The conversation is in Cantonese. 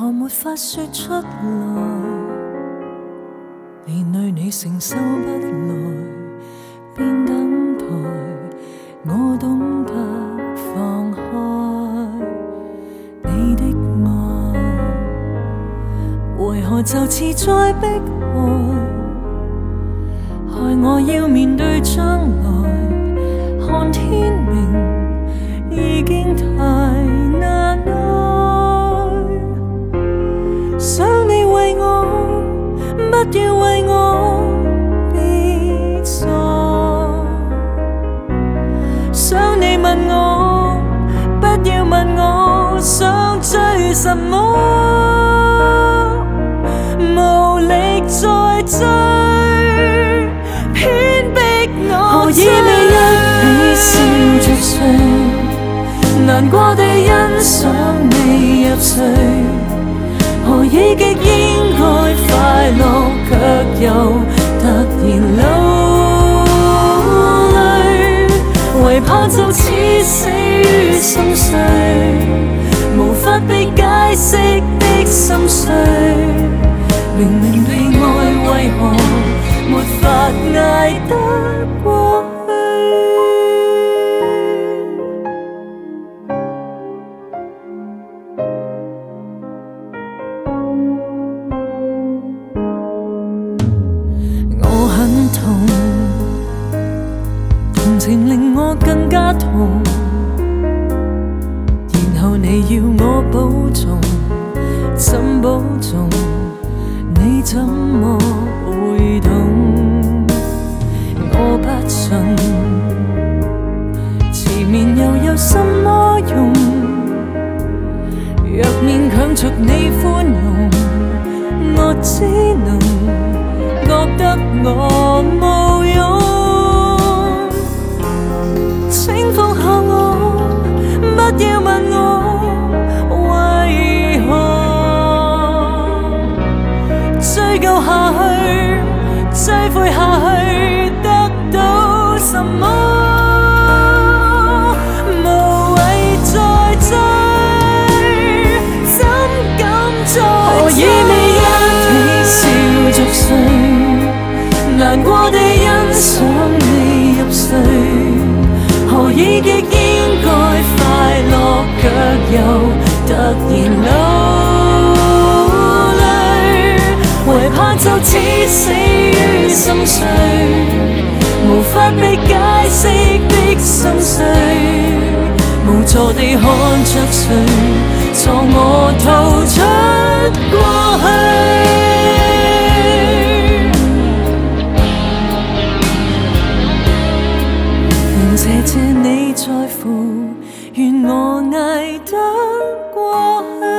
何沒法說出來？連累你承受不來，便等待我懂得放開你的愛，為何就似在迫害？害我要面對將來，看天明已經太難愛。想你為我，不要為我別再。想你問我，不要問我想追什麼，無力再追。何以未一起笑着睡，難過地欣賞你入睡。何以極應該快樂，卻又突然流淚，唯怕就此死於心碎，無法被解釋的心碎。明明被愛，為何沒法捱得過去？我很痛，同情令我更加痛，然後你要我保重，怎保重？你怎麼會懂？我不信，前面又有什麼用？若勉強着你寬容，我只能覺得我無用。請放下我，不要問我為何追究下去，追悔下去，得到什麼？無謂再追，怎敢再追？何以未一起笑着睡，難過地欣賞你入睡。何以極應該快樂，卻又突然流淚，唯怕就此死於心碎，無法被解釋的心碎，無助地看着誰助我逃出過去。願謝謝你在乎，願我捱得過去。